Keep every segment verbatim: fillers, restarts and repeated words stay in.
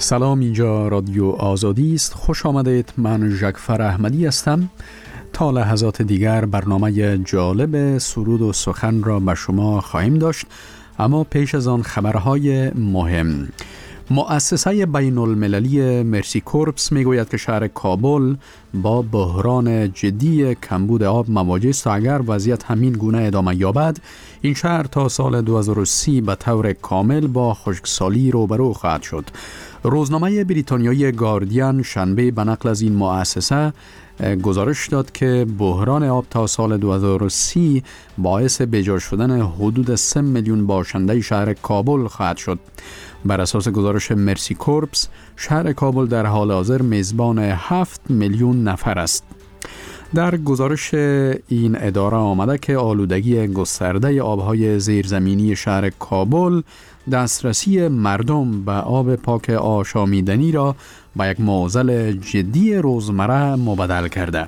سلام، اینجا رادیو آزادی است. خوش آمدید. من جعفر احمدی هستم. تا لحظات دیگر برنامه جالب سرود و سخن را به شما خواهیم داشت، اما پیش از آن خبرهای مهم. مؤسسه بین المللی مرسی کورپس میگوید که شهر کابل با بحران جدی کمبود آب مواجه است و اگر وضعیت همین گونه ادامه یابد این شهر تا سال دو هزار و سی به طور کامل با خشکسالی روبرو خواهد شد. روزنامه بریتانیایی گاردین شنبه به نقل از این مؤسسه گزارش داد که بحران آب تا سال دو هزار و سی باعث بجا شدن حدود سه میلیون باشنده شهر کابل خواهد شد. بر اساس گزارش مرسی کورپس، شهر کابل در حال حاضر میزبان هفت میلیون نفر است. در گزارش این اداره آمده که آلودگی گسترده آبهای زیرزمینی شهر کابل دسترسی مردم به آب پاک آشامیدنی را به یک معضل جدی روزمره مبدل کرده.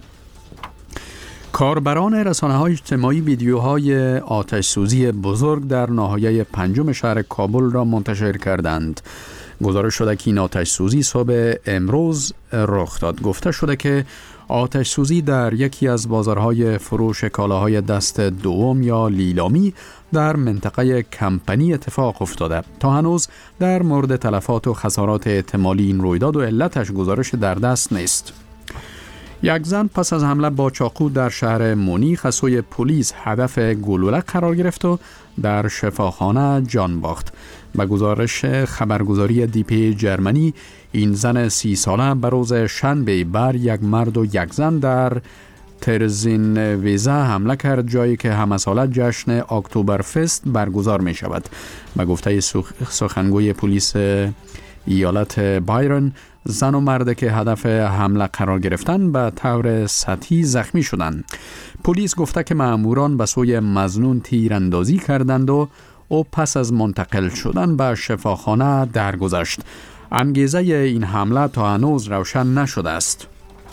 کاربران رسانه‌های اجتماعی ویدیوهای آتش سوزی بزرگ در ناحیه پنجم شهر کابل را منتشر کردند. گزارش شده که این آتش سوزی صبح امروز رخ داد. گفته شده که آتش سوزی در یکی از بازارهای فروش کالاهای دست دوم یا لیلامی در منطقه کمپنی اتفاق افتاده. تا هنوز در مورد تلفات و خسارات احتمالی این رویداد و علتش گزارش در دست نیست. یک زن پس از حمله با چاقو در شهر مونیخ از سوی پلیس هدف گلوله قرار گرفت و در شفاخانه جان باخت. به گزارش خبرگزاری دی پی جرمنی، این زن سی ساله به روز شنبه بر یک مرد و یک زن در ترزین ویزه حمله کرد، جایی که همساله جشن اکتبر فست برگزار می شود. به گفته سخنگوی پلیس ایالت بایرن، زن و مرد که هدف حمله قرار گرفتن به طور سطحی زخمی شدند. پلیس گفته که مأموران به سوی مظنون تیراندازی کردند و او پس از منتقل شدن به شفاخانه درگذشت. انگیزه این حمله تا هنوز روشن نشده است.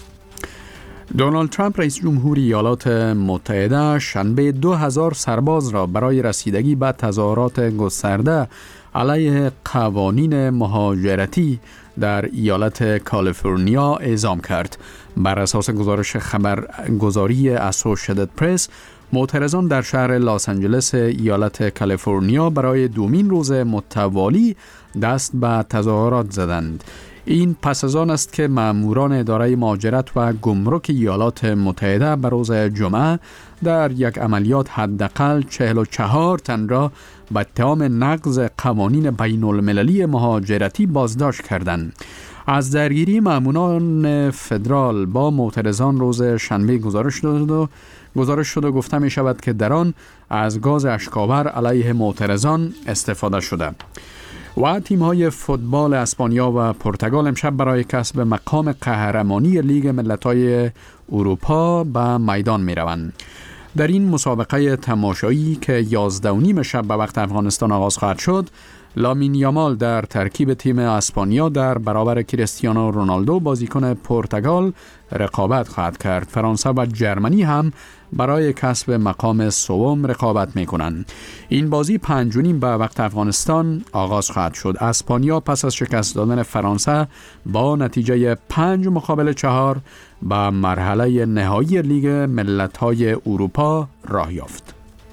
دونالد ترامپ رئیس جمهوری ایالات متحده شنبه دو هزار سرباز را برای رسیدگی به تظاهرات گسترده علیه قوانین مهاجرتی در ایالت کالیفرنیا اعزام کرد. بر اساس گزارش خبرگزاری اسوشییتد پرس، معترضان در شهر لس آنجلس ایالت کالیفرنیا برای دومین روز متوالی دست به تظاهرات زدند. این پس از آن است که مأموران اداره مهاجرت و گمرک ایالات متحده به روز جمعه در یک عملیات حداقل چهل و چهار تن را به اتهام نقض قوانین بین المللی مهاجرتی بازداشت کردند. از درگیری مأموران فدرال با معترضان روز شنبه گزارش شد و گزارش شد و گفته می شود که در آن از گاز اشک‌آور علیه معترضان استفاده شده. و تیم‌های فوتبال اسپانیا و پرتغال امشب برای کسب مقام قهرمانی لیگ ملت‌های اروپا به میدان می‌روند. در این مسابقه تماشایی که یازده و نیم شب به وقت افغانستان آغاز خواهد شد، لامین یامال در ترکیب تیم اسپانیا در برابر کریستیانو رونالدو بازیکن پرتغال رقابت خواهد کرد. فرانسه و جرمنی هم برای کسب مقام سوم رقابت می‌کنند. این بازی پنج و نیم به وقت افغانستان آغاز خواهد شد. اسپانیا پس از شکست دادن فرانسه با نتیجه پنج مقابل چهار به مرحله نهایی لیگ ملت‌های اروپا راه یافت.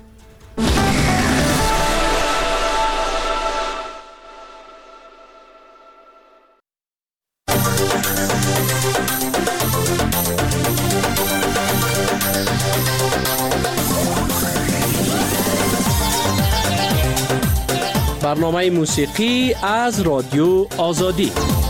برنامه موسیقی از رادیو آزادی.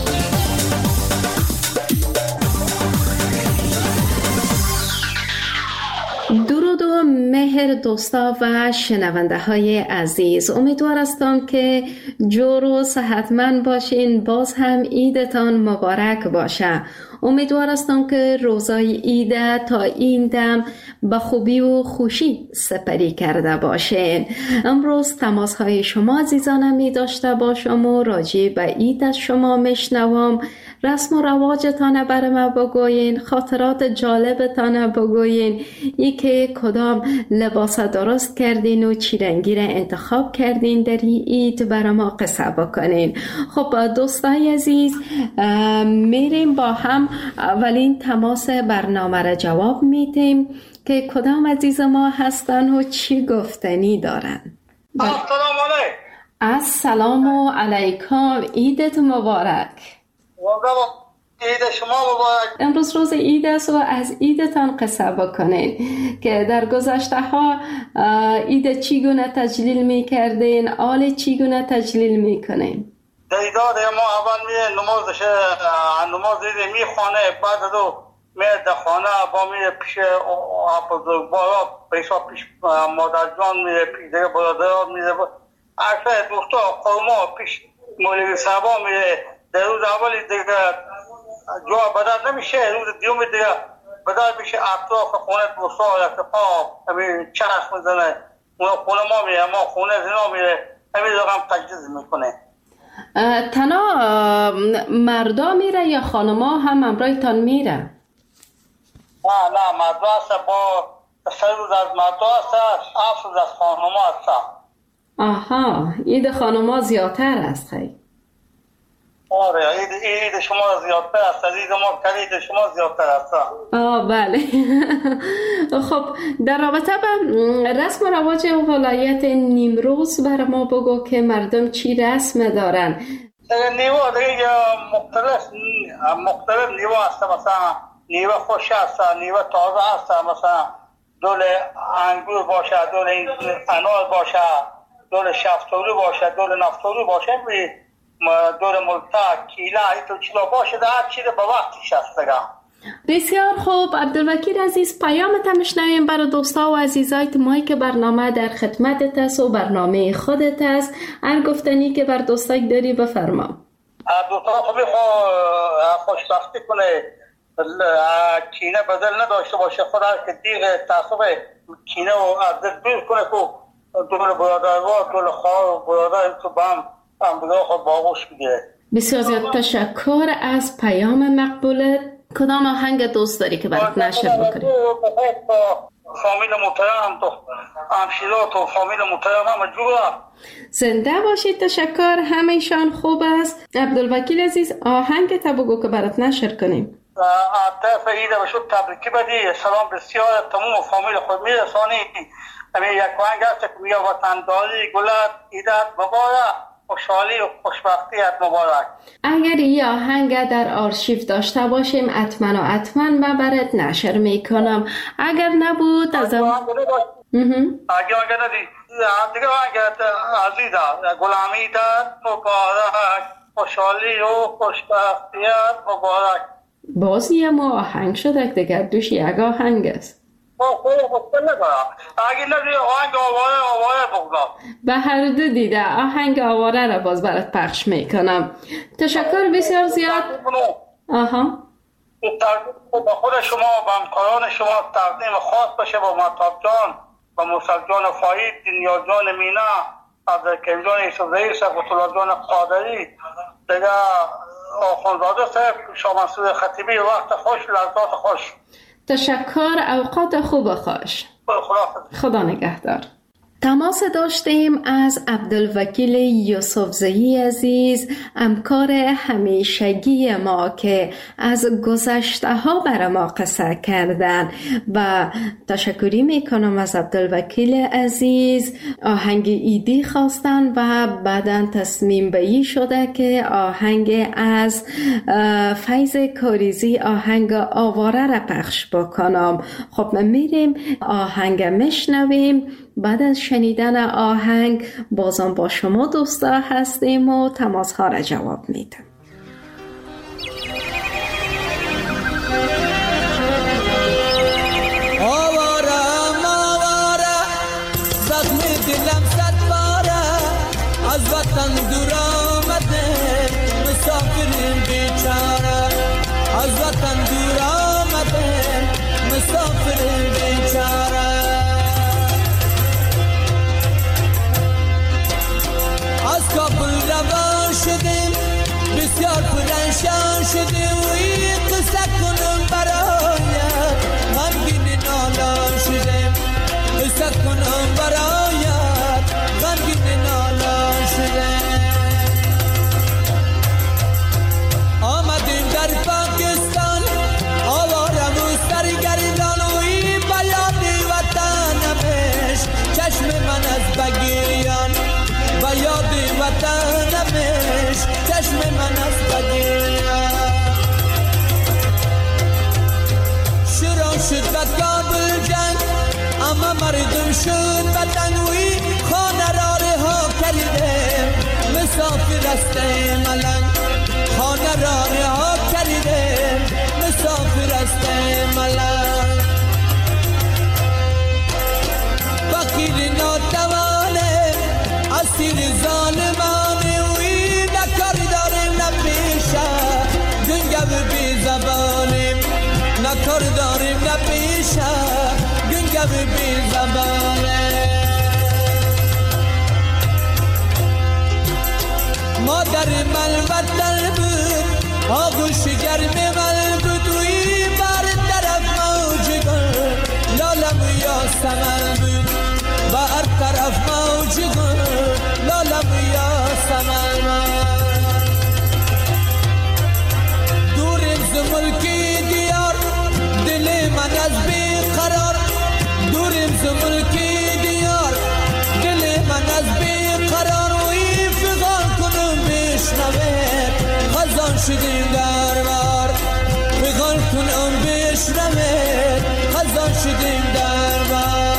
درود و مهر دوستا و شنونده های عزیز، امیدوار هستم که جور و صحتمند باشین. باز هم عیدتان مبارک باشه. امیدوار هستم که روزای عید تا این دم به خوبی و خوشی سپری کرده باشین. امروز تماس های شما عزیزانم می داشته باشم و راجع به عید از شما میشنوم. رسم و رواجتان برای ما بگوین، خاطرات جالبتان بگوین، ای که کدام لباس درست کردین و چی رنگی را انتخاب کردین در این عید برای ما قصه بکنین. خب دوستای عزیز، میریم با هم اولین تماس برنامه را جواب میدیم که کدام عزیز ما هستن و چی گفتنی دارن. السلام علیکم. السلام علیکم، عیدت مبارک. عید شما مبارک. امروز روز عید است و از عیدتان قصه بکنین که در گذشته ها عید چیگونه تجلیل میکردین، آل چیگونه تجلیل میکنین؟ در ایداد ما اول می نمازش نماز عید میخوانه، بعد دو میره در خانه با میره پیش بزرگوارا، پیشا پیش مادر جان میره، پیش دیگه برادران میره، اکثر دوستا قوما پیش مولوی صاحبا میره. در روز اولی دیگه جا بدر نمیشه، روز دیوم دیگه بدر میشه، اطراف خونه دوستا رفقا همین چرخ میزنه، اون خونه ما میره، ما خونه زنا میره، همین رقم تجهیز میکنه. تنها مردا میره یا خانما هم همراهتان میره؟ نه نه مردا هست، با سه روز از مردا هست، هفت روز از خانما هست. آها، عید خانما زیادتر است خیلی. آره، عید عید شما زیادتر است، عید ما کلید شما زیادتر است. آه بله. خب در رابطه به رسم و رواج ولایت نیمروز برای ما بگو که مردم چی رسم دارن؟ نیوا دیگه مختلف مختلف نیوا هست، مثلا نیوا خوش هست، نیوا تازه هست، مثلا دول انگور باشه، دول انار باشه، دول شفتالو باشه، دول نفتالو باشه، دور ملتا کیلا ایتو چیلا باشه، در هر چیز با وقتش هست دیگه. بسیار خوب عبدالوکیل عزیز، پیامت هم شنویم برای دوستا و عزیزایت مایی که برنامه در خدمتت است و برنامه خودت است. هر گفتنی که بر دوستای داری بفرما. دوستا خوبی خوشبختی کنه، کینه بدل نداشته باشه، خدا که دیگه تعصب کینه و از دل دور کنه که دور برادر و دور خواه و برادر تو با هم هم دیگه خود باقوش بگیره. بسیار زیاد تشکر از پیام مقبولت. کدام آهنگ دوست داری که برات نشر بکنی؟ فامیل محترم تو همشیرات و فامیل محترم همه جورا زنده باشید. تشکر، همیشان خوب است. عبدالوکیل عزیز، آهنگ تا بگو که برات نشر کنیم. طرف عید بشود تبریکی بدی، سلام بسیار تمام فامیل خود میرسانی. همین یک آهنگ هست که میگه وطنداری گلت عیدت مبارک، خوشحالی و خوشبختیت مبارک. اگر این آهنگ در آرشیو داشته باشیم حتما و حتما من برات نشر میکنم. اگر نبود از ام اگر اگر ندید دیگه آهنگ عزیزا غلامی داد مبارک، خوشحالی و خوشبختیت مبارک. بازی هم آهنگ شده دیگر دوش یک آهنگ است. اگه ندید آهنگ آواره آواره بگذار. به هر دو دیده آهنگ آواره را باز برات پخش میکنم. تشکر بسیار زیاد. آها، با خود شما و همکاران شما تقدیم خاص باشه با مهتاب جان و موسی جان فایید، دنیا جان مینا، عبدالکریم جان یوسفزئی، سقط الله جان قادری، دیگه آخوندزاده صاحب، شاه منصور خطیبی. وقت خوش، لحظات خوش. تشکر، اوقات خوب و خوش. خدا نگهدار. تماس داشتیم از عبدالوکیل یوسفزئی عزیز، همکار همیشگی ما که از گذشته ها برای ما قصه کردن و تشکری میکنم از عبدالوکیل عزیز. آهنگ ایدی خواستن و بعداً تصمیم به این شده که آهنگ از فیض کاریزی، آهنگ آواره را پخش بکنم. خب ما میریم آهنگ میشنویم. بعد از شنیدن آهنگ بازم با شما دوستا هستیم و تماس ها را جواب میدم. آوارم آواره زخم دلم صد باره، از وطن دور آمده مسافرین بیچاره، از وطن دور آمده مسافرین بیچاره. از کابل روان شدیم بسیار پرنشان شده وی قصه کنم برایت غمگین نالان شده قصه کنم برایت غمگین نالان شده آمدیم در پاکستان آوارم و سرگردان وی بیاد وطنمش چشم من از بگیریان بیاد وطنمش چشم من از بگیریان شروع شد به کابل جنگ اما مردم شد وطن وی خانه را رها کرده مسافر است ملنگ خانه را رها کرده مسافر است ملنگ فقیر ناتوانه اسیر ظالمانه وی نکار داریم نپیشه گنگو بی زبانیم نکار داریم نپیشه گنگو بی زبانه مادر من وطن بود آغوش گرم من بود وی بر طرف موج گل لالم یا سمن بود بر طرف موج گل لالم یا سمن دوریم ز ملکی دیار دل من از بیقرار دوریم ز ملکی دیار دل من از بیقرار وی فغان کنم بشنوه خزان شدیم در بار فغان کنم بشنوه خزان شدیم در بار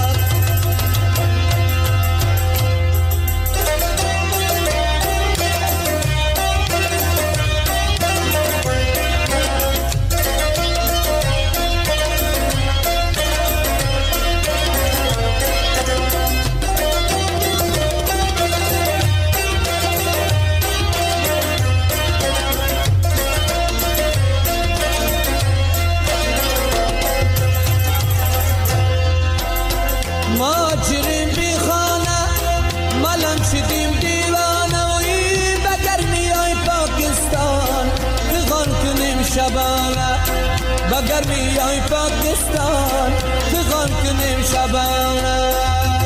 ماجریم بی خانه ملم شدیم دیوانه وی بگرمی های پاکستان فغان کنیم شبانه بگرمی های پاکستان فغان کنیم شبانه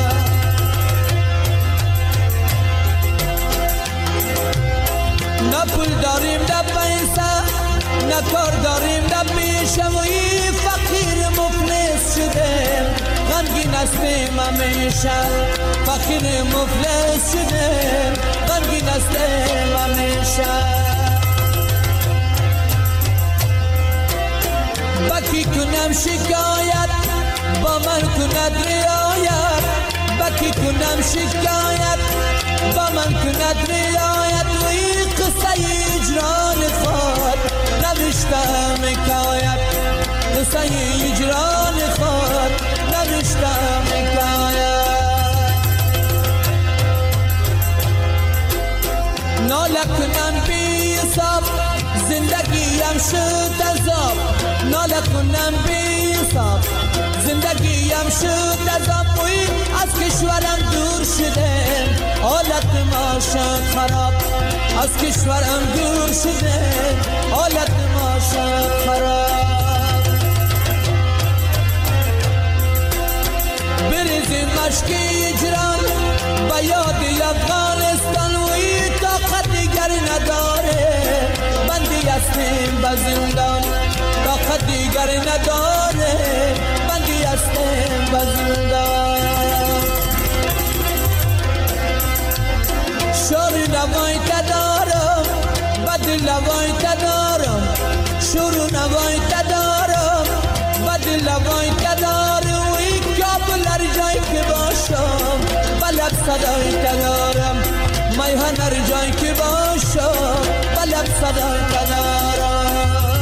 نه پول داریم نه پیسه نه کار داریم نه پیشه وی فقیر مفلس شده غمگین هستیم همیشه فقیر مفلس شده غمگین هستیم همیشه بکی کنم شکایت با من کند رعایت بکی کنم شکایت با من کند رعایت وی قصه اجران خود نوشتم حکایت قصه اجران خود نوشتم حکایت ناله کنم بی حساب زندگیم شد عذاب ناله کنم بی حساب زندگیم شد عذاب وی از کشورم دور شده حالت ما شد خراب از کشورم دور شده حالت ما شد خراب بریزیم مشکی اجران با یاد افغانستان وی طاقت دیگر نداره بندی هستیم به زندان طاقت دیگر نداره بندی هستیم به زندان شور نوای تدارم بد لوای تدارم شور نوای تدارم بد لوای تدارم وی کابل هر جای که باشم بلب صدای تدارم میهن هر جای که باشم بلب صدای تدارم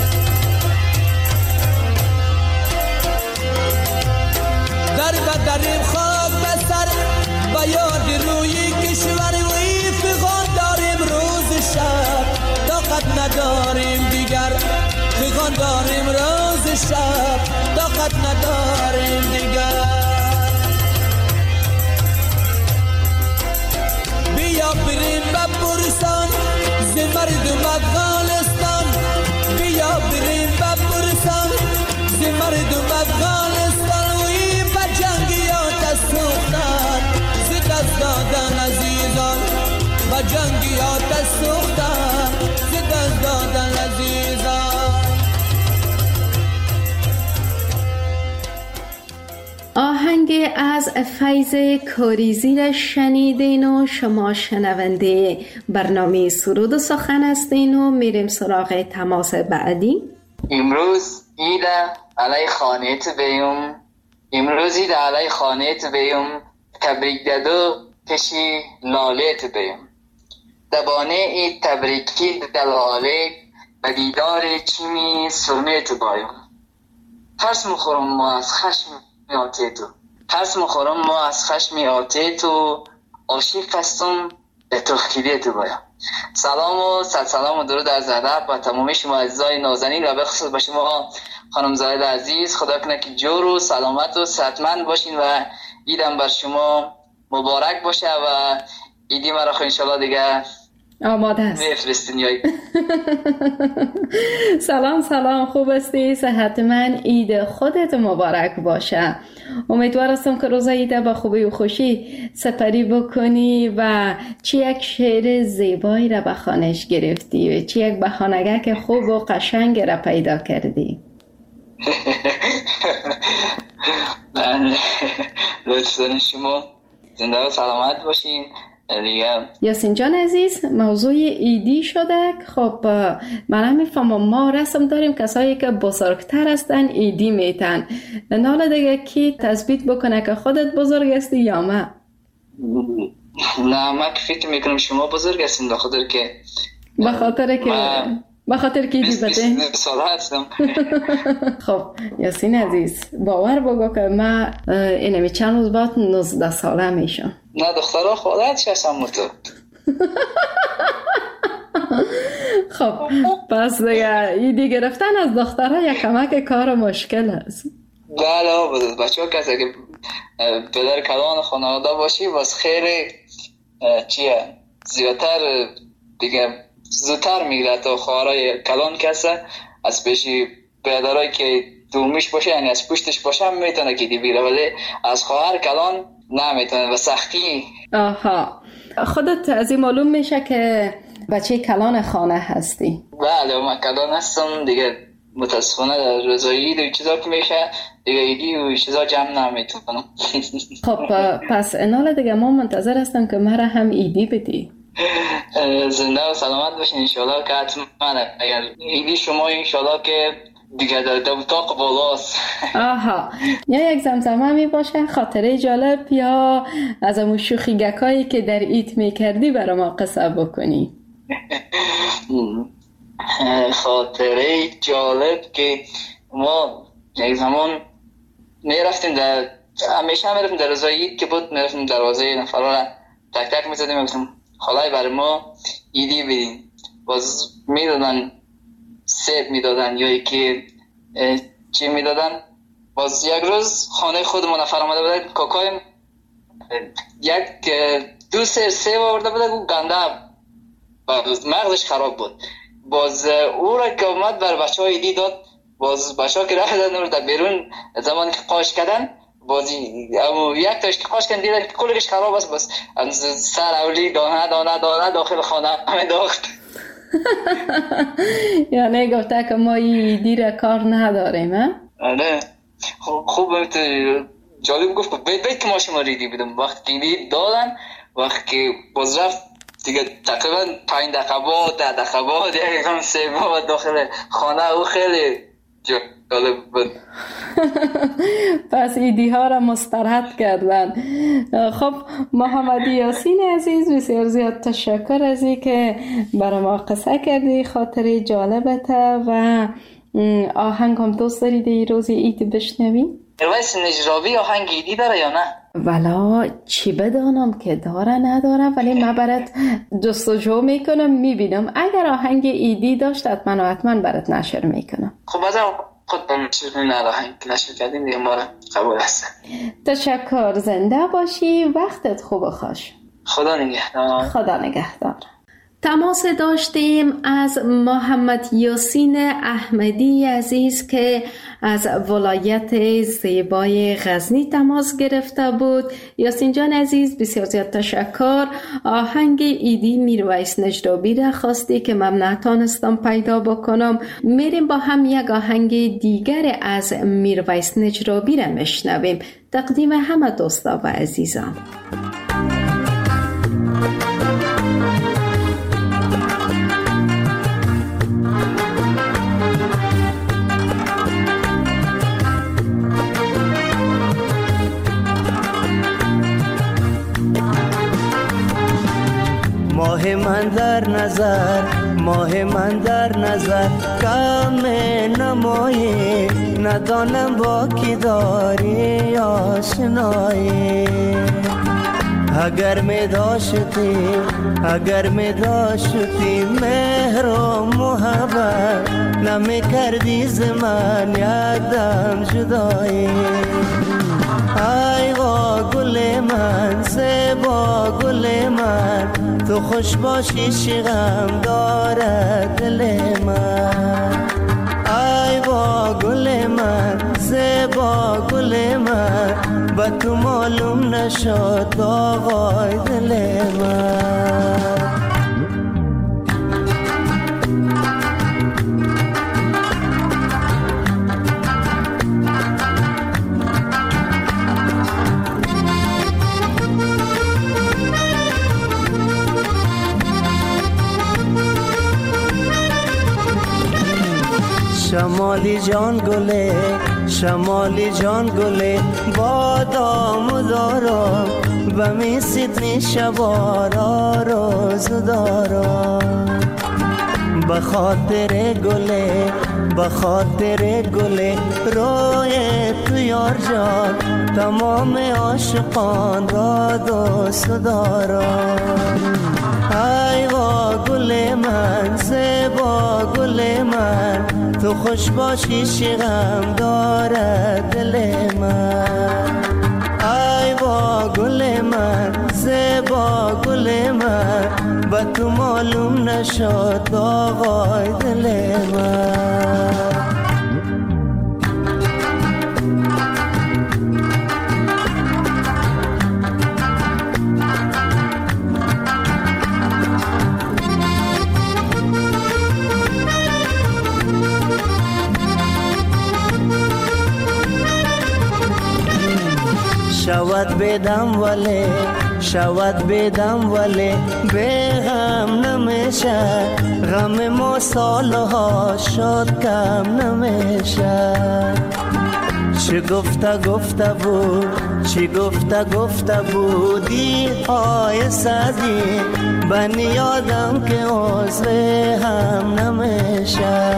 در بدریم خاک بسر با یاد روی کشور وی فغان داریم روز شب طاقت نداریم دیگر فغان داریم روز شب طاقت نداریم دیگر بیا بریم به برسان ز مردم افغانستان آهنگ از فیض کاریزی را شنیدین و شما شنونده برنامه سرود و سخن هستین و میریم سراغ تماس بعدی. امروز ایده علی خانیت بیوم امروز ایده علی خانیت بیوم تبریک دادو کشی لالیت بیوم دبانه ای تبریکی دلاله به دیدار چیمی سرمیت بایم ترس مخورم ما از خشم آتی تو ترس مخورم ما از خشم آتی تو عاشق هستم به تو خیلیت بایم. سلام و صد سلام و درود از ادب و تمامی شما عزیزای نازنین و به خصوص به شما خانم زاهد عزیز. خدا کنه که جور و سلامت و صحتمند باشین و ایدم بر شما مبارک باشه و ایدی مرا خو انشالله دیگه آماده است میفرستین یای. سلام سلام، خوب هستی؟ صحتمند. عید خودت مبارک باشه. امیدوار هستم که روز عید با خوبی و خوشی سپری بکنی و چی یک شعر زیبایی را به خانش گرفتی و چی یک بهانگک خوب و قشنگ را پیدا کردی. لطفاً شما زنده و سلامت باشین دیگه. یاسین جان عزیز، موضوع ایدی شده. خب من هم میفهمم ما رسم داریم کسایی که بزرگتر هستن ایدی میتن. حالا دیگه کی تثبیت بکنه که خودت بزرگ هستی یا ما؟ نه من که فکر میکنم شما بزرگ هستین به خاطر که به خاطر که به خاطر که ایدی بده بیست ساله هستم. خب یاسین عزیز باور بگو که من اینمی چند روز بعد نوزده ساله میشم. نه دخترها خودت هستم تو. خب پس دیگه ایدی گرفتن از دخترها یک کمک کار مشکل است. بله بچه ها کسی که پدر کلان خانواده باشی باز خیلی چیه زیادتر دیگه زودتر میگیره تا خواهرای کلان کسی از پیشی پدرایی که دومیش باشه یعنی از پشتش باشه میتونه که دی بیره ولی از خواهر کلان نمیتونه و سختی. آها خودت از این معلوم میشه که بچه کلان خانه هستی. بله من کلان هستم دیگه متاسفانه در روزای عید و چیزا که میشه دیگه ایدی و چیزا جمع نمیتونم. خب پس انال دیگه ما منتظر هستم که مرا هم ایدی بدی. زنده و سلامت باشین انشالله که حتما اگر ایدی شما انشالله که دیگه در اتاق بالاست. آها یا یک زمزمه می باشه خاطره جالب یا از امون شوخیگکایی که در عید میکردی برای ما قصه بکنی. خاطره جالب که ما یک زمان میرفتیم در همیشه میرفتیم در روزای عید که بود میرفتیم دروازه نفرها را تک تک میزدیم میگفتیم خالای برای ما ایدی بدین. باز میدادن سیب میدادن یا یکی چی میدادن. باز یک روز خانه خودمون نفر آمده بود کاکایم یک دو سر سیب آورده بود و گنده مغزش خراب بود. باز او را که اومد بر بچه های ایدی داد. باز بچه ها که رفتن رو در بیرون زمانی که قاش کردن باز یک تاش که قاش کردن دیدن که کلش خراب است. باز سر اولی دانه دانه دانه داخل خانه میداخت. یعنی گفته که ما ایدی را کار نداریم. نه خوب جالب گفت بید بید که ما شما ریدی بدم. وقت که ایدی دادن وقت که باز رفت دیگه تقریبا پنج دقیقه بعد ده دقیقه بعد یکم سیما داخل خانه او خیلی جالب بود. پس ایدی ها را مسترد کردن. خب محمد یاسین عزیز بسیار زیاد تشکر از این که برای ما قصه کردی خاطره جالبته و آهنگ هم دوست دارید این روز عید بشنوی؟ رویس نجرابی آهنگ ایدی داره یا نه؟ والا چی بدانم که داره نداره ولی من برات جستجو میکنم میبینم اگر آهنگ ایدی داشت حتما و حتما برات نشر میکنم. خب از خود بمشیر نه آهنگ نشر کردیم دیگه ما را قبول هستم. تشکر، زنده باشی، وقتت خوب و خوش. خدا نگهدار. خدا نگهدار. تماس داشتیم از محمد یاسین احمدی عزیز که از ولایت زیبای غزنی تماس گرفته بود. یاسین جان عزیز بسیار زیاد تشکر. آهنگ ایدی میرویس نجرابی را خواستی که من نتانستم پیدا بکنم. میریم با هم یک آهنگ دیگر از میرویس نجرابی را میشنویم. تقدیم همه دوستا و عزیزان. ماه من در نظر، ماه من در نظر، کم نمایی ندانم با کی داری آشنایی. اگر می داشتی، اگر می داشتی مهر و محبت، نمی کردی ز من یک دم جدایی. ای وا گل من، زیبا گل من، تو خوش باشی چه غم دارد دل من. ای وا گل من، زیبا گل من، با تو معلوم نشد داغای دل من. شمالی جان گله، شمالی جان گله، بادام دارم و می سیدنی شبارا روز دارم. بخاطر گله، بخاطر گله، روی تو یار جان تمام عاشقان را دوست دارم. ای وا گل من، زیبا گل من، تو خوش باشی چه غم دارد دل من. ای وا گل من، زیبا گل من، با تو معلوم نشد داغای دل من. شود بدم ولی، شود بدم ولی، به غم نمیشه، غم ما سالها شد کم نمیشه. چی گفته گفته بود، چی گفته گفته بودی های سدی، بنی یادم که عضو هم نمیشه.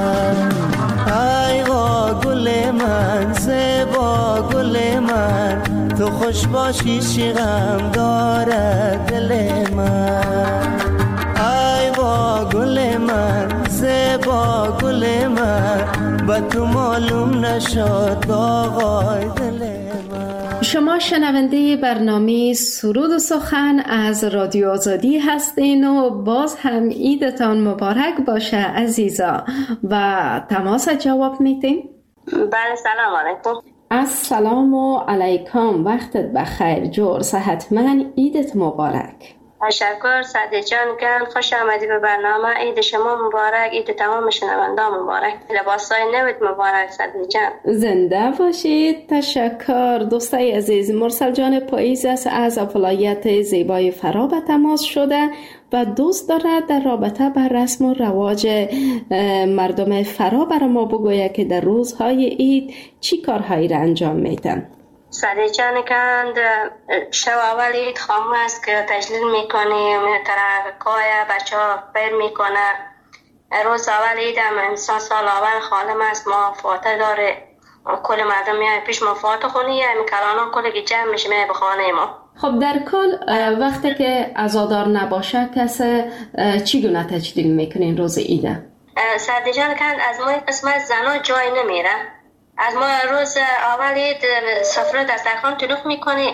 ای وا گل من، زیبا گل من، تو خوش باشی چه غم دارد دل من. ای وا گل من، زیبا گل من، با تو معلوم نشد داغای دل من. شما شنونده برنامه سرود و سخن از رادیو آزادی هستین و باز هم عیدتان مبارک باشه عزیزا. و تماس جواب میتین؟ بله سلام علیکم. السلام علیکم، وقتت بخیر، جور صحتمند، عیدت مبارک. تشکر سعدی جان، گرم خوش آمدی به برنامه. عید شما مبارک، عید تمام شنوندان مبارک، لباسای نوت مبارک سعدی جان. زنده باشید. تشکر دوستای عزیز. مرسل جان پاییز است از ولایت زیبای فرا به تماس شده و دوست دارد در رابطه بر رسم و رواج مردم فرا برای ما بگوید که در روزهای عید چی کارهایی را انجام میتن. سعدی جان کند شو اول عید خامو است که تجلیل میکنیم، ترکای بچه ها پیر میکنه. روز اول عید هم انسان سال اول خالم است، ما فاتح داره، کل مردم میای پیش ما فاتح خونی هم کلانان کل که جمع میشه میای به خانه ما. خب در کل وقتی که عزادار نباشه کسی چگونه تجلیل میکنین روز عیده؟ سعدی جان کند از ما قسمت زنا جای نمیره. از ما روز اول عید سفره دسترخوان طلوع میکنی،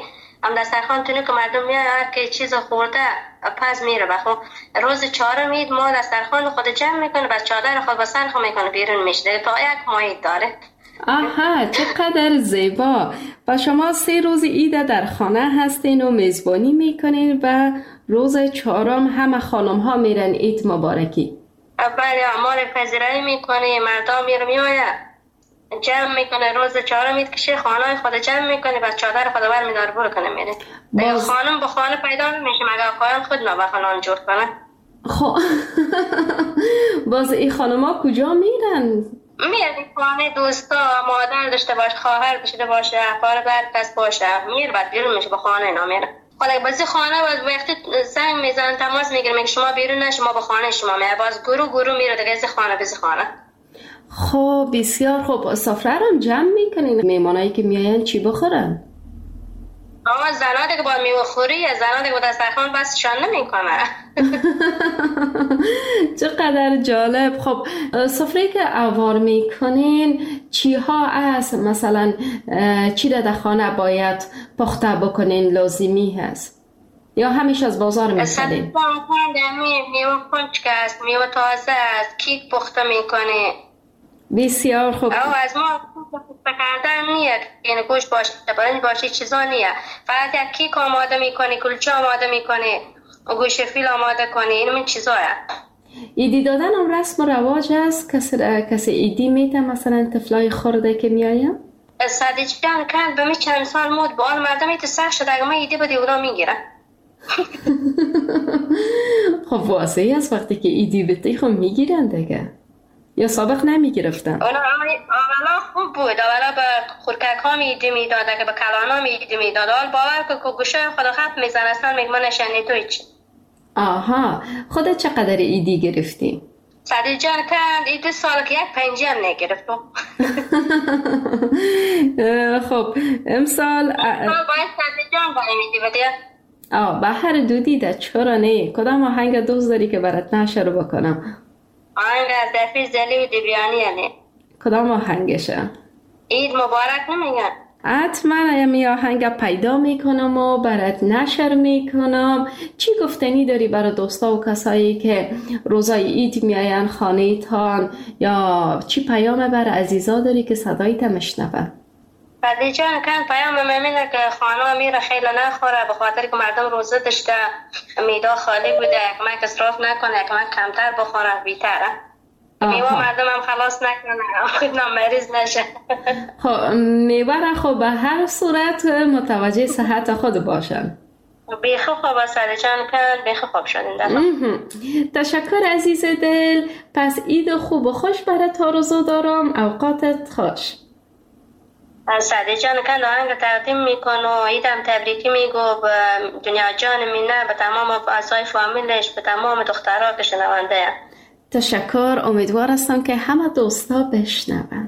هم دسترخوان تونی که مردم میان هر که چیز خورده پس میره بخو. روز چهارم عید ما دسترخوان خود جمع میکنه، بس چادر خود با سر خود میکنه بیرون میشه تا یک ماه عید داره. آها، چقدر زیبا. و شما سه روز عید در خانه هستین و میزبانی میکنین و روز چهارم همه خانم ها میرن عید مبارکی. بله، ما رو پذیرایی میکنه، مردم میره میآید جمع میکنه. روز چهارم عید کشه خانه خود جمع میکنه، بس چادر خود بر میداره برو کنه میره. باز... خانم با خانه پیدا نمیشه مگه آقایان خود نابخانان جور کنه. خب باز این خانم ها کجا میرن؟ میره خانه دوستا، مادر داشته باشه، خواهر داشته باشه، خواهر بر کس باشه، میره بعد بیرون میشه با خانه اینا میره. حالا بازی خانه باز وقتی زنگ میزنن تماس میگیره میگه شما بیرون نه شما با خانه شما میره، باز گروه گروه میره دیگه از خانه بز خانه. خب بسیار خوب. سفره رو جمع میکنین؟ میمانایی که میاین چی بخورن؟ آقا زناده که با میوه خوری، زناده که با دسترخوان بس شان نمیکنه. چقدر جالب. خب سفره که عوار میکنین چی ها است؟ مثلا چی در خانه باید پخته بکنین لازمی هست یا همیشه از بازار میخرین؟ میوه کنچک است، میوه تازه است، کیک پخته میکنه. بسیار خوب. او از ما بکردن نیه، یعنی گوش باشه برنج باشه چیزا نیه، فقط یک کیک آماده میکنه، کلچه آماده میکنه، گوش فیل آماده کنه، این من چیزا هست. ایدی دادن هم رسم و رواج است؟ کسی, کسی ایدی میته مثلا طفلای خورده که میایم؟ سادی جان کند به می چند سال مود با آن مردم ایت سخت شد اگه ما ایدی بودی اونا میگیرن. خب واضحی از وقتی که ایدی بتی خب میگیرن دیگه، یا سابق نمیگرفتن؟ اونا اولا خوب بود، اولا به خورکک ها میدی میداد که به کلان ها میدی میداد، حال باور که گوشه خدا خط میزن اصلا میگه من نشنی توی چی. آها، خودت چقدر ایدی گرفتی؟ سادی جان کند ایدی سال که یک پنجی هم نگرفتم. خب امسال باید سادی جان باید میدی بدید؟ آه به هر دو دیده چرا نه؟ کدام آهنگ دوست داری که برات نشر بکنم؟ آهنگ از دفی زلی و دیبیانی یعنی کدام آهنگشه؟ عید مبارک نمیگن؟ حتما می آهنگ پیدا میکنم و برات نشر میکنم. چی گفتنی داری برای دوستا و کسایی که روزای عید میاین خانه تان، یا چی پیام برای عزیزا داری که صدایت میشنوه؟ بعدی جان کن پیام ممینه که خانه میره خیلی نخوره به خاطر که مردم روزه داشته، میدا خالی بوده، یک مک اصراف نکنه، یک مک کمتر بخوره بیتره. میوه مردم هم خلاص نکنه خود نمریض نشه. خب میوه را خب به هر صورت متوجه صحت خود باشن. بیخی خوب است جان کن، بیخی خوب شدین. تشکر عزیز دل. پس عید خوب و خوش برات آرزو دارم. اوقاتت خوش. سعدی جان کن آهنگ تقدیم میکن و عیدم تبریکی میگو به دنیا جان مینه، به تمام اعضای فامیلش، به تمام دخترها که شنونده. تشکر. امیدوار هستم که همه دوستا بشنون.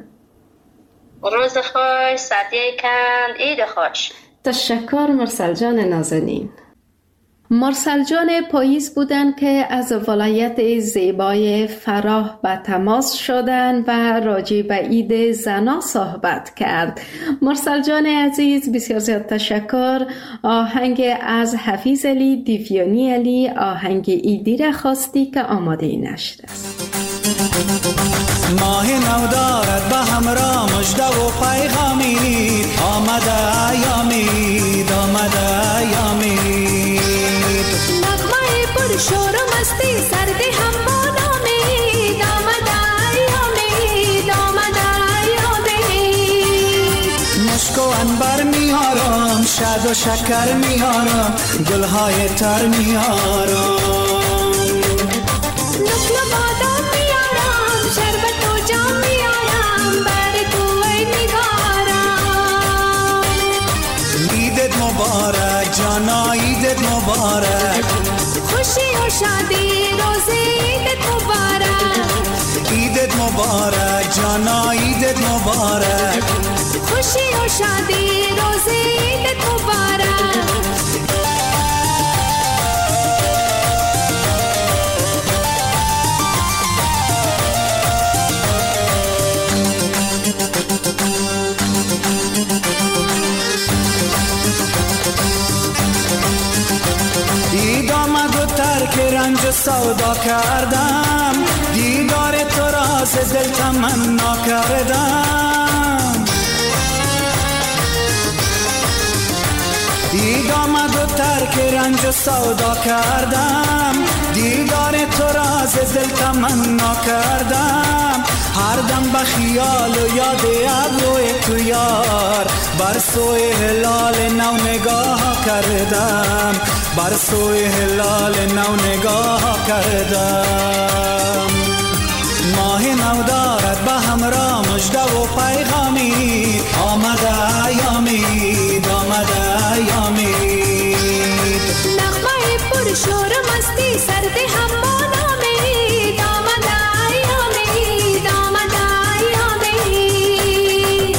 روز خوش. سعدی کن عید خوش. تشکر مرسل جان نازنین. مرسل جان پاییز بودن که از ولایت زیبای فراه به تماس شدن و راجع به عید زنا صحبت کرد. مرسل جان عزیز بسیار زیاد تشکر. آهنگ از حفیظ علی دیویانی علی، آهنگ ایدی را خواستی که آماده نشر است. ماه نو دارد به همراه مژده و پیغامی، آمده ایامید آمده ایامید، نغمه پر شور و مستی سردی هم با نامید، آمده ایامید آمده ایامید، مشک و عنبر میارم، شاد و شکر میارم، گلهای تر میارم، نقل و بادام میارم، شربت و جام میارم، بر توی نگارم. عیدت مبارک جانا عیدت مبارک، خوشی و شادی روزی عیدت مبارک، عیدت مبارک جانا عیدت مبارک، خوشی و شادی روزی عیدت مبارک. رنج و سودا کردم، دیدار تو را ز دل تمنا کردم. عید آمد و ترک رنج و سودا کردم، دیدار تو را ز دل تمنا کردم. هر دم به خیال و یاد ابروی تو یار، بر سوی هلال نو نگاه کردم، بر سوی هلال نو نگاه کردم. ماه نو دارد به همراه مژده و پیغامی، آمده ایامید، آمده ایامید. نغمه پر شور و مستی سرد همان آمید، آمده ایامید، آمده ایامید.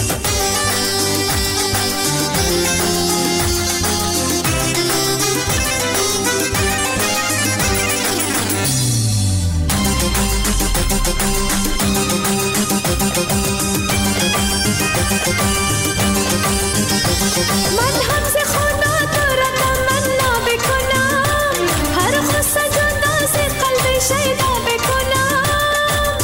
من هم ز خدا تو را تمنا بکنم، هر خصه جدا ز قلب شیدا بکنم.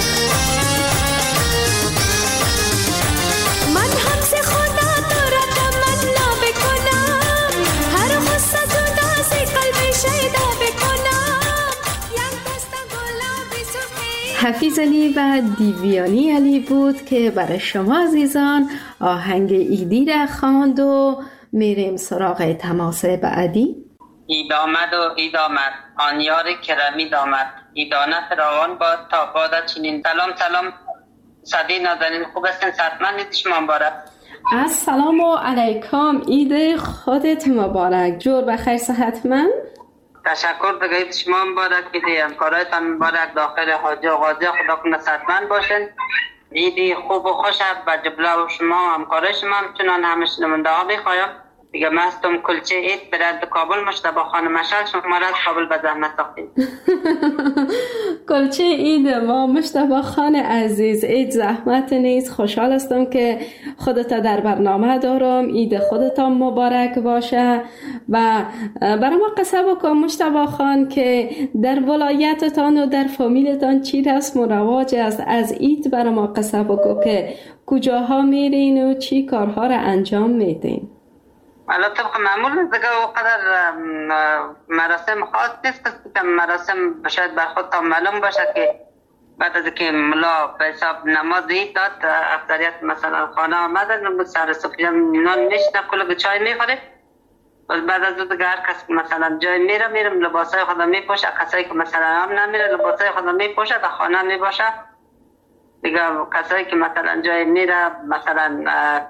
من هم ز خدا تو را تمنا بکنم، هر خصه جدا ز قلب شیدا بکنم. یک دست گلابی سرخی. حفیظ علی و دیویانی علی بود که برای شما عزیزان آهنگ ایدی را خواند و میریم سراغ تماس بعدی. اید آمد و اید آمد، آن یار کرمی آمد، ایدانه فراوان باد تا باد چنین. سلام سلام صدی نازنین، خوب هستین؟ صحتمند اید شما مبارک. السلام علیکم، عید خودت مبارک. جور بخیر، صحتمند؟ تشکر بگید شما مبارک، ایدی همکارایتان مبارک، داخل حاجی و غازی خدا کنه صحتمند باشین. ایدی خوب و خوش و جبله و شما همکاره شما همچنان همه شنونده ها بخوایم. دیگه مستم کلچه اید برد کابل مشتبه خانه مشل شما را از کابل به زحمت ساختیم. کلچه اید ما مشتبه خان عزیز، اید زحمت نیست. خوشحال هستم که خودتا در برنامه دارم. اید خودتا مبارک باشه و برای ما قصه بکن مشتبه خان که در ولایتتان و در فامیلتان چی رسم و رواج است. از اید برای ما قصه بکن که کجاها میرین و چی کارها را انجام میدین. حالا طبق معمول دیگه وقدر مراسم خاص نیست که مراسم شاید بر خود تا معلوم باشه که بعد از که ملا به حساب نماز عید داد اکثریت مثلا خانه آمدن سر صبحیان نان میشنه کلوگ چای میخوره. بعد از اون دیگه هر کس مثلا جای میره میرم لباسای خدا میپوشه، کسایی که مثلا هم نمیره لباسای خدا میپوشه در خانه میباشه. دیگه کسایی که مثلا جای میره مثلا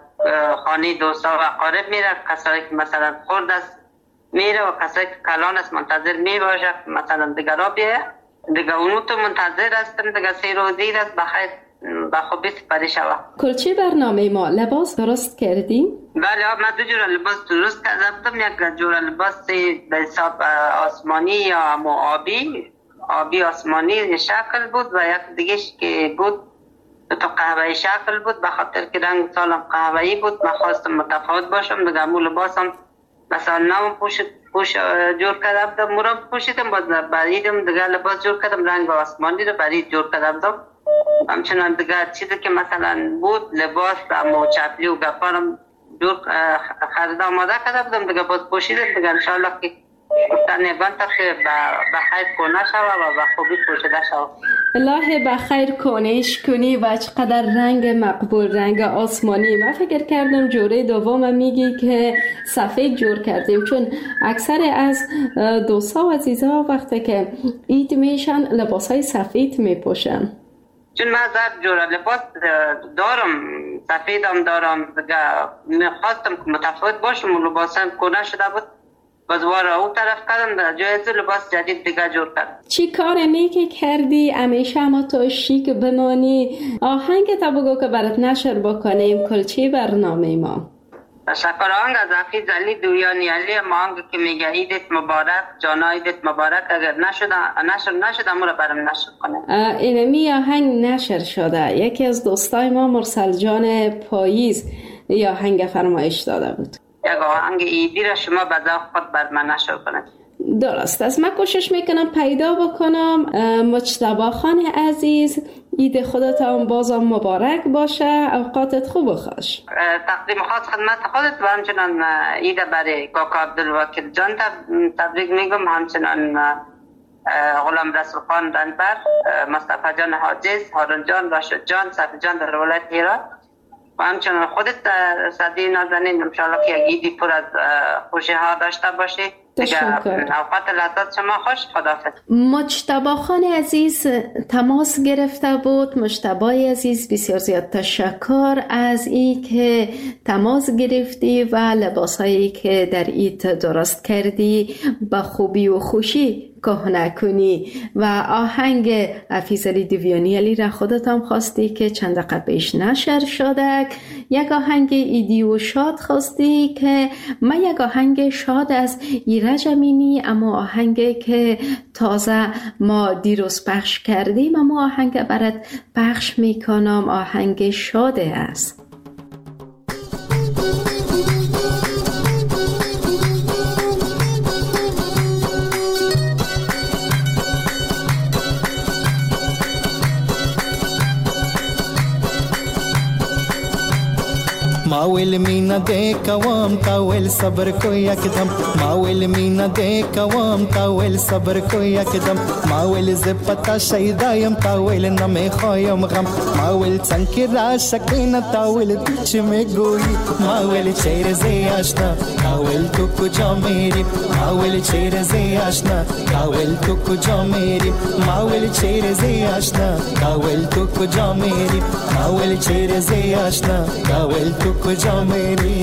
خانه دوستا و اقارب میره، کسایی که مثلا خورد است میره و کسایی که کلان است منتظر میباشه مثلا دیگه را بیه. دیگه اونو تو منتظر هستم دیگه سی روزی است بخیر بخوبی سپری شوه. کلچه برنامه ما لباس درست کردیم؟ بله من دو جور لباس درست کردم. یک جور لباس به حساب آسمانی یا مو آبی آبی آسمانی شکل بود و یک دیگهش که بود تو قهوه‌ای شکل بود، به خاطر که رنگ سالم قهوه‌ای بود. من خواستم متفاوت باشم دیگه. مو لباسم مثلا نام پوش پوش جور کردم، مرام پوشیدم، باز بریدم دیگه لباس جور کردم رنگ آسمانی رو برید جور کردم. همچنان دیگه چیزی که مثلا بود لباس و چپلی و گفارم جور خرید آماده کردم دیگه، باز پوشیدم دیگه. انشالله که گفتن نگان تا که بخیر کنه شوه و بخوبی پوشیده شوه. الله بخیر کنش کنی و چقدر رنگ مقبول، رنگ آسمانی. من فکر کردم جوره دوم میگی که سفید جور کردیم، چون اکثر از دوستا و عزیزا وقتی که عید میشن لباس های سفید میپوشن. چون من زر جوره لباس دارم، سفیدم دارم دیگه. میخواستم که متفاوت باشم و لباسم کنه شده بود، بازوار او طرف کردم در جایز لباس جدید دیگه جور کردم. چی کار نیکی کردی همیشه اما تو شیک بمانی؟ آهنگ تا بگو که برات نشر بکنیم کلچه برنامه ما. تشکر. آهنگ از حفیظ علی دویانی علی آهنگ که میگه عیدت مبارک جانا عیدت مبارک، اگر نشده نشر نشده امو رو برام نشر کنه. اینمی آهنگ نشر شده. یکی از دوستای ما مرسل جان پاییز یا آهنگ فرمایش داده بود. یک آهنگ ایدی را شما به ذوق خود بر من نشر کنید. درست است. من کوشش میکنم پیدا بکنم. مجتبی خان عزیز، عید خودتان بازم مبارک باشه، اوقاتت خوب و خوش. تقدیم خاص خدمت خودت و همچنان عید برای کاکا عبدالوکیل جان تبریک میگم، همچنان غلام رسول خان رنبر، مصطفی جان حاجز، هارون جان، راشد جان، صفی جان در ولایت هرات و همچنان خودت صدی نازنین. انشاءالله که عیدی پر از خوشی ها داشته باشی. تشکر. اوقات لذت شما خوش. خداحافظ. مجتبی خان عزیز تماس گرفته بود. مجتبی عزیز بسیار زیاد تشکر از این که تماس گرفتی و لباس هایی که در عید درست کردی به خوبی و خوشی کهنه کنی و آهنگ حفیظ علی دیویانی علی را خودت هم خواستی که چند دقیقه پیش نشر شده. یک آهنگ ایدی و شاد خواستی که من یک آهنگ شاد از ایرج امینی، اما آهنگ که تازه ما دیروز پخش کردیم، اما آهنگ برات پخش میکنم، آهنگ شاده است. माविल मीना दे कवाम ताविल सबर को यकदम माविल मीना दे कवाम ताविल सबर को यकदम माविल ज़पता शैदायम ताविल नमे खायम गम माविल चंकी राशकीना ताविल बीच में गोई माविल चेहरे से आशना ताविल तू कुजा मेरी माविल चेहरे से आशना ताविल तू कुजा मेरी माविल चेहरे से आशना ताविल तू कुजा मेरी माविल चेहरे से आशना ताविल तू कुजा मेरी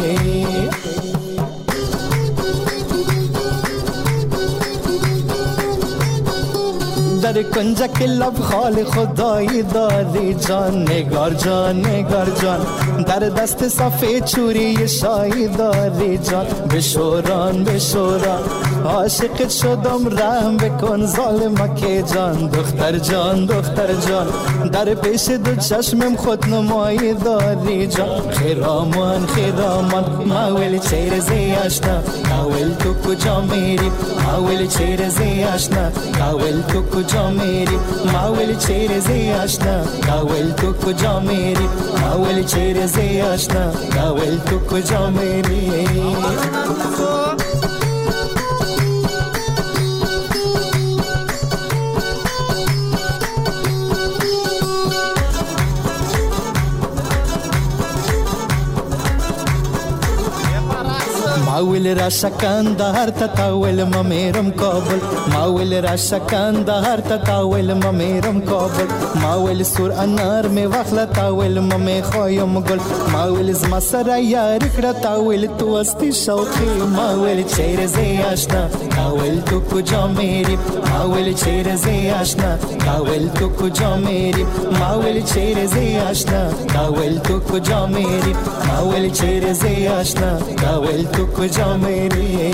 در کنج که لب خال خدایی داری جان نگار جان نگار جان در دست صفی چوری شایی داری جان بشوران بشوران عاشقت شدم رحم بکن ظالم که جان دختر جان دختر جان در پیش دو چشمم خود نمایی داری جان خیرامان خیرامان ماویل چهره زی آشنا ماویل تو کجا میری ماویل چهره زی آشنا ماویل تو کجا میری ماویل چهره زی آشنا ماویل تو کجا میری ماویل چهره زی آشنا ماویل تو کجا میری ماویل را شکندار تاویل ممیرم کابل ماویل را شکندار تاویل ممیرم کابل ماویل سور انار می وخلا تاویل ممی خوایم گل ماویل زما سره یاری کړه تاویل تو استی شوقی ماویل چهره زی آشنا تاویل تو کجا میری ماویل چهره زی آشنا تاویل تو کجا میری ماویل چهره زی آشنا تاویل تو کجا میری ماویل چهره زی آشنا تاویل تو کجا میری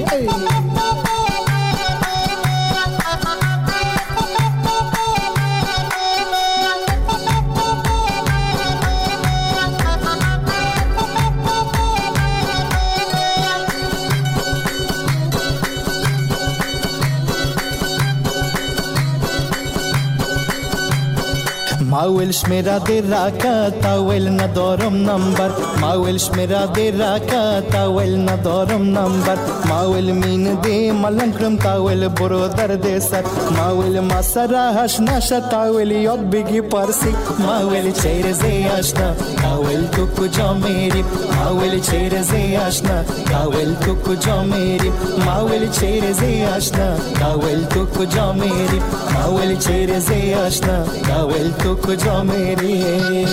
ماویل شمیرا دی راکا تاویل ندارم نمبر ماویل شمیرا دی راکا تاویل ندارم نمبر ماویل مین دی ملنگ کرم تاویل برادر دی سر ماویل ما سرا هشنا شا تاویل یاد بگی پارسی ماویل چهره زی آشنا تاویل تو کجا میری ماویل چهره زی آشنا تاویل تو کجا میری ماویل چهره زی آشنا تاویل تو کجا میری ماویل چهره زی آشنا تاویل تو کجا میری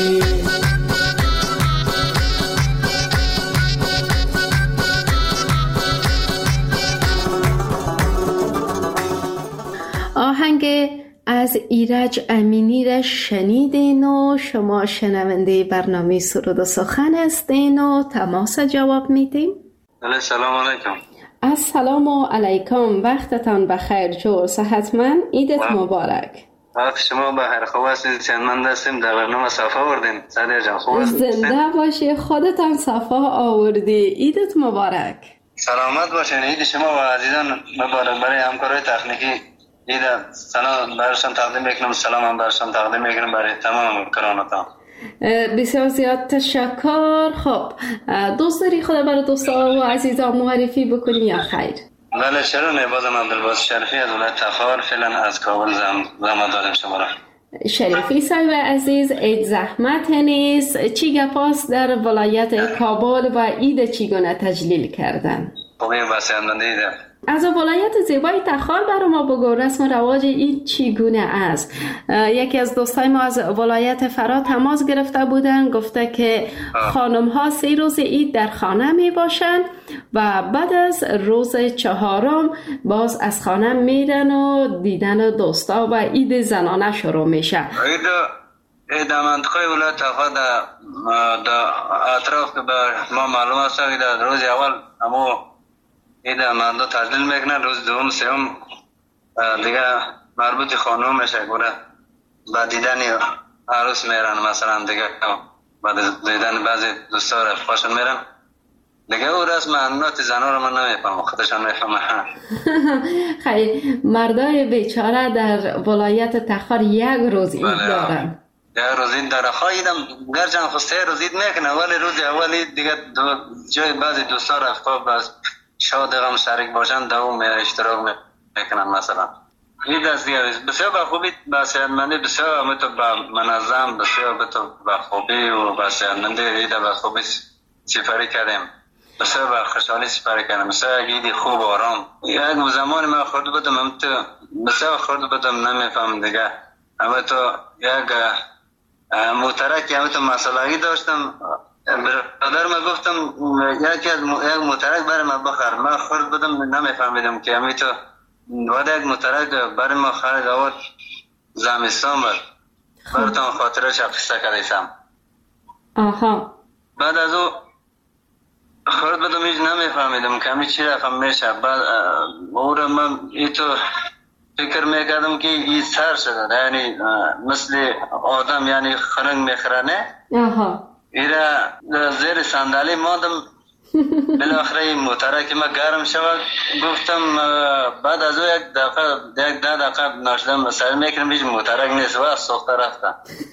آهنگ از ایرج امینی را شنیدین و شما شنونده برنامه سرود و سخن هستین و تماس جواب میدیم. سلام علیکم. السلام علیکم، وقتتان بخیر جور، صحتمند، عیدت مبارک. وقت شما بخیر، خوب هستید؟ چندمند هستیم، در برنامه صفا آوردین. سعدیه جان خوب هستید؟ زنده باشی، خودتان صفا آوردی، عیدت مبارک. سلامت باشین. عید شما و عزیزان مبارک. برای همکارای تکنیکی عید سلام برشان تقدیم میکنم. سلام هم برشان تقدیم میکنم برای تمام کرانتان. بسیار زیاد تشکر. خب دوست داری خدا برای دوستا و عزیزان معرفی بکنی یا خیر؟ بله شرونه. بازم عبدالباسط شریفی از ولایت تخار، فعلا از کابل زحمت دادم شما را. شریفی صاحب عزیز، عید زحمت نیست. چی گپاست در ولایت کابل و عید چگونه تجلیل کردن؟ خوبی بسیار دیده. از ولایت زیبای تخار برای ما بگو رسم و رواج عید چگونه است؟ یکی از دوستای ما از ولایت فرا تماس گرفته بودن، گفته که خانم ها سه روز عید در خانه می باشند و بعد از روز چهارم باز از خانه میرن و دیدن دوستا و عید زنانه شروع میشه. عید عید منطقه ولایت تخار در اطراف که به ما معلوم است که در روز اول همو عید مردم تجلیل میکنن، روز دوم سوم دیگه مربوط خانم میشه گوره با دیدن عروس میرن مثلا دیگه بعد دیدن بعضی دوستا و رفقاشون میرن دیگه. او رسم عنات زنها رو من نمیفهمم، خودشان میفهمم. خیلی مردای بیچاره در ولایت تخار یک روز عید دارن. یک روز عید داره. خواهیدم گرچه خود سه روز عید میکنه ولی روز اولی دیگه جای بعضی دوستا رفقا باز شاد غم شریک باشن دوم اشتراک میکنن مثلا. عید است دیگه بسیار با خوبی با صحتمندی، بسیار همه با منظم، بسیار با خوبی و با صحتمندی عید با خوبی سپری کردیم. بسیار با خوشحالی سپری کردیم. بسیار عید خوب و آرام. یک زمان ما خورد بودم هم تو بسیار خورد بودم نمیفهم دیگه. همه تو یک موترکی همه تو مسئلهی داشتم. برادر ما گفتم یکی از یک موترک برای ما بخر. ما خورد بودم نمیفهمیدم که همه تو بعد یک موترک برای ما خرید آورد زمستان بود. براتون خاطره شخصه کردیسم. آها. بعد از او خورد بودم هیچ نمیفهمیدم که همه چی رقم میشه. بعد او را من ای تو فکر میکردم که ای سر شده، یعنی مثل آدم یعنی خرنگ میخرانه. آها. ایره زیر صندلی ماندم. بالاخره این موتره که ما گرم شود گفتم بعد از او یک دقیقه یک ده دقیقه ناشدم سر میکنم هیچ موترک نیست و از سخته رفتم.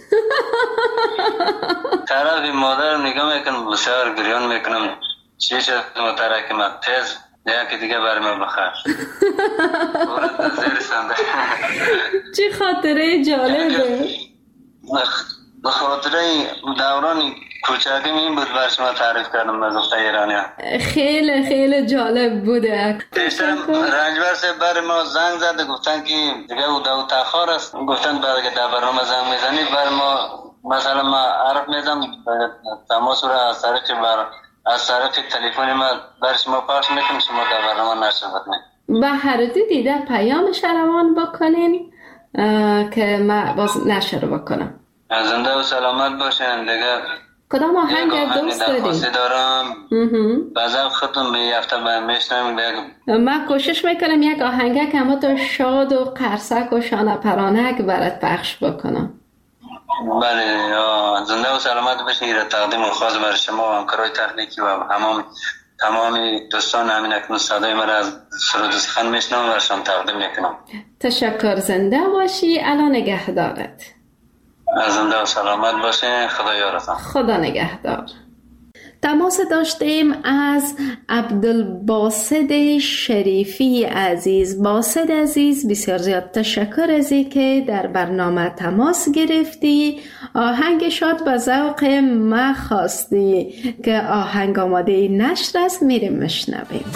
طرف مادر نگاه میکنم بسیار گریان میکنم چی شد موترک ما تیز یکی دیگه برای ما بخیر. بورد زیر صندلی. چی خاطره جالبه. بخاطره دوران کوچکیم این بود بر شما تعریف کردم به گفته ایرانی. خیلی خیلی جالب بوده. پیشترم رنجبر صاحب برای ما زنگ زده گفتن که دیگه او دو تخار است. گفتن بعد که در برنامه زنگ میزنی بر ما مثلا ما عرف میزم تماس رو از طریق بر از طریق تلفن ما بر شما پاس میکنم شما در برنامه نشر بکنید. به هر دو دیده پیامش روان بکنین که ما باز نشر بکنم. زنده و سلامت باشین دیگه. کدام آهنگ دوست داریم؟ درخواستی دارم بعضا خودم به یفته باید میشنم دیگه. من کوشش میکنم یک آهنگه که همه تو شاد و قرصک و شانه پرانک برات پخش بکنم. بله زنده و سلامت باشین. تقدیم خاص برای شما و همکارای تکنیکی و همام تمام دوستان همین اکنون صدای من از سرود سخن میشنم و شما تقدیم میکنم. تشکر. زنده باشی. الان نگهدارت. زنده و سلامت باشین. خدا یارتان. خدا نگهدار. تماس داشتیم از عبدالباسط شریفی عزیز. باسط عزیز بسیار زیاد تشکر از این که در برنامه تماس گرفتی. آهنگ شاد به ذوق ما خواستی که آهنگ آماده نشر است. میریم مشنویم.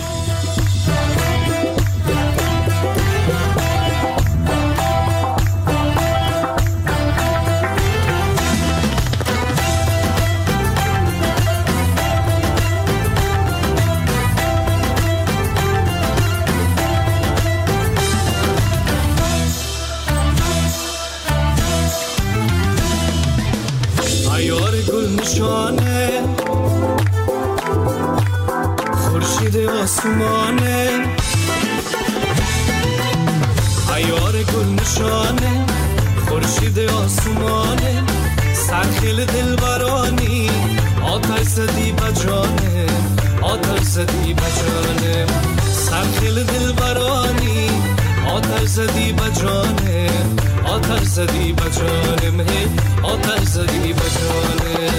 نشانه خورشید آسمانه عیار گل نشانه خورشید آسمانه سرخیل دلبرانی آتش زدی بجانه آتش زدی بجانه سرخیل دل برانی آتش زدی بجانه آتش زدی بجانه مه آتش زدی بجانه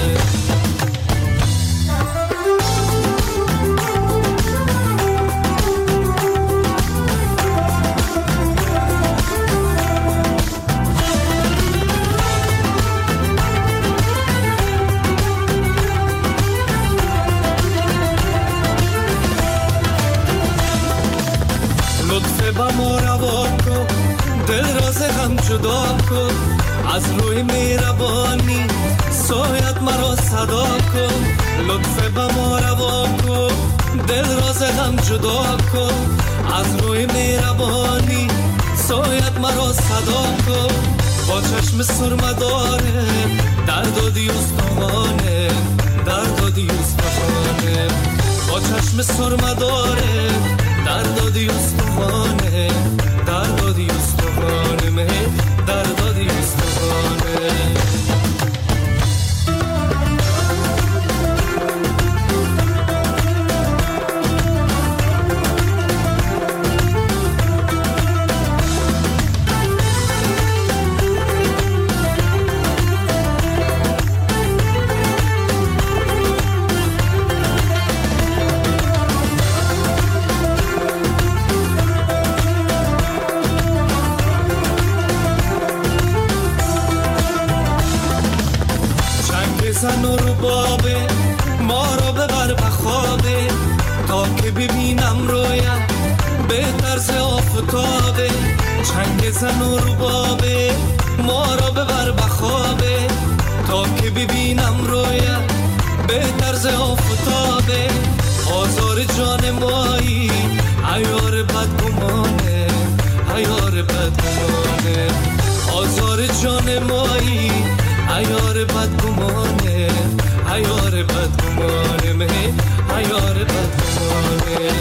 با ما روا کن دل راز هم جدا کن از روی مهربانی سایت مرا صدا کن لطف با ما روا کن دل راز هم جدا کن از روی مهربانی سایت مرا صدا کن با چشم سرمداره دردادی استخوانه دردادی استخوانه با چشم سرمداره دردادی استخوانه دردادی استخوانه مه دردادی استخوانه زن و ربابه ما رو ببر بخوابه تا که ببینم رویم به طرز آفتابه چنگ زن و ربابه ما رو ببر بخوابه تا که ببینم رویم به طرز آفتابه آزار جان مایی عیار بدگمانه عیار بدگمانه آزار جان مایی عیار بدگمانه عیار بدگمانه مه عیار بدگمانه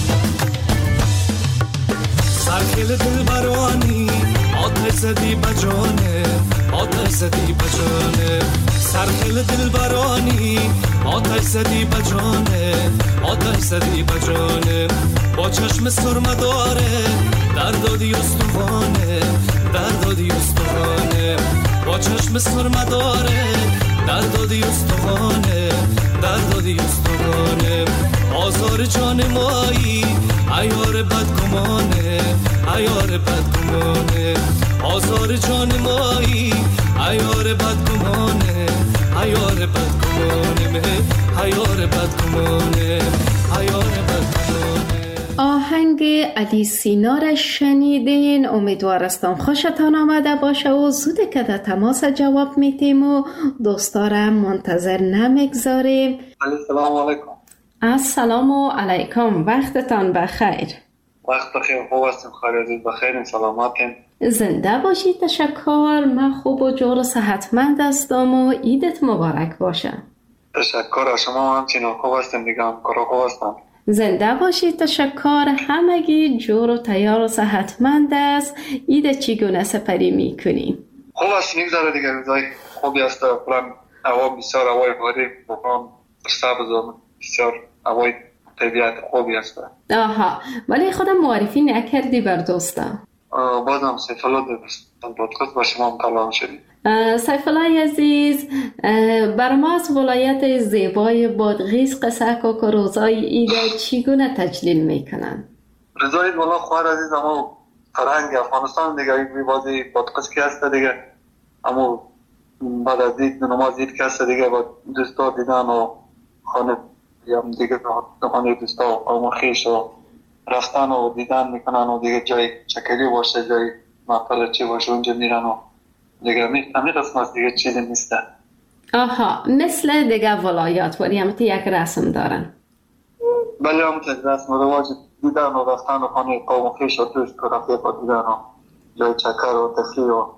سرخیل دل برانی آتش زدی بجانه آتش زدی بجانه سرخیل دل برانی آتش زدی بجانه آتش زدی بجانه با چشم سرمداره دردادی استخوانه دردادی استخوانه با چشم سرمداره دردادی استخوانه دردادی استخوانه آزار جان مایی عیار بدگمانه عیار بدگمانه آزار جان مایی عیار بدگمانه عیار بدگمانه مه عیار بدگمانه عیار بدگمانه. آهنگ علی سینا را شنیدین. امیدوارستم خوشتان آمده باشه و زوده که در تماس جواب میتیم و دوستا را منتظر نمیگذاریم. السلام علیکم. السلام علیکم، وقتتان بخیر. وقت بخیر، خوب هستیم، خیلی بخیریم، سلامتیم. زنده باشید. تشکر. من خوب و جور و صحتمند هستم و عیدت مبارک باشه. تشکر از شما، همچنین خوب هستیم دیگه، همکارا خوب هستم. زنده باشید. تشکر. همگی جور و تیار و صحتمند است. عید چگونه سپری میکنیم؟ خوب است، میگذاره دیگه، روزای خوبی است. پلان هوا بسیار هوای باری بخوام سبز و بسیار هوای طبیعت خوبی است. آها، ولی خودم معرفی نکردی بر دوستم. بازم سیف الله دوستان پادکست با شما مطلع شدیم. سیف الله عزیز، بر ما از ولایت زیبای بادغیس قصه که روزای عید چگونه تجلیل میکنن؟ روزای عید والا خواهر عزیز، اما فرهنگ افغانستان دیگه این بازی پادکست که هست دیگه، اما بعد از عید نماز عید که هست دیگه با دوستا دیدن و خانه هم دیگه خانه دوستا و قوم خویش و رفتن و دیدن میکنن و دیگه جای چکری باشه، جای محفل چی باشه اونجا میرن و دیگه همین قسم هست دیگه چیزی نیسته. آها، مثل دیگه ولایات ولی همت یک رسم دارن؟ بله، همت یک رسم رواج دیدن و رفتن و خانه قوم خویش و دوست و رفیق دیدن و جای چکر و تفریح و